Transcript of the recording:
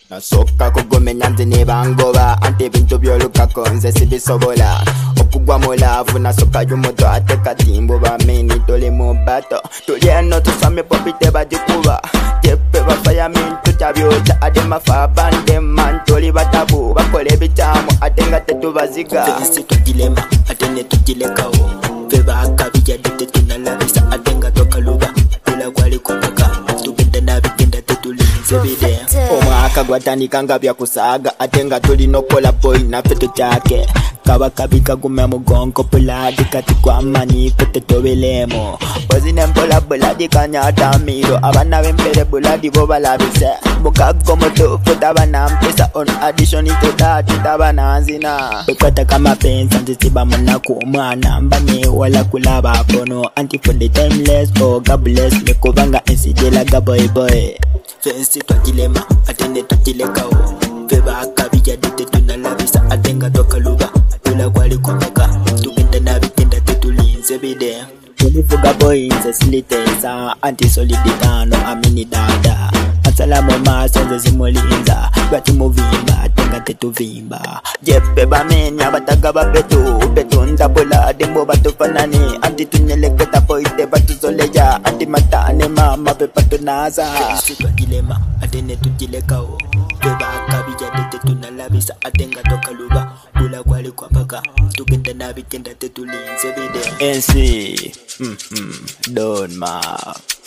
Nasoka kugumenya nti nebangoba anti ebintu byolukako nze sibisobola okugwa mu laavu nasoka y'omuntu ate katimbo bamini tuli mu bato tuli eno tusame popi tebagikuba jefe bafayamintu tabyoca ate mafaaba ndeman tuli batabu bakola ebikyamu ate nga tetubaziga fensi tugilema ate ne tugilekawo fe bakabijadde tetunalabisa ate nga tokaluba tula gwali kumpaka tugenda nabigenda tetulinze bide omwaka gwatandika nga byakusaaga ate nga tulina okukola boyi naffe tukyake kabakabi kaguma mugongo puladi kati kwamanyi ffe tetobelemu ozina empola buladi kanyatamiro abaana b'empere buladi bo balabise mukago mutuufu taba nampisa on addition to that taba nanzina ekwataka amapensa nzisiba munaku omwana mba newala kulaba kono anti for the timeless oh God bless me kubanga ensijelaga boyboy fensi twagilema ate ne tugilekawo fe bakabijadde tetunalabisa ate nga tokaluba tula gwali kumpaka tugenda nabigenda tetulinze bide tulifuga boyi nze siliteesa anti soliditano amini dada asalamu maaso nze simulinza lwatumuvimba ate nga tetuvimba jepe bamenya bataga bapetu petundabula dembo batufanani anti tunyeleketa poite batuzoleya anti matane mama pepatunaza fensi twagilema ate ne tugilekawo fe bakabijadde tetunalabisa ate nga tokaluba tula gwali kumpaka tugenda nabigenda tetulinze bide NC Don Mark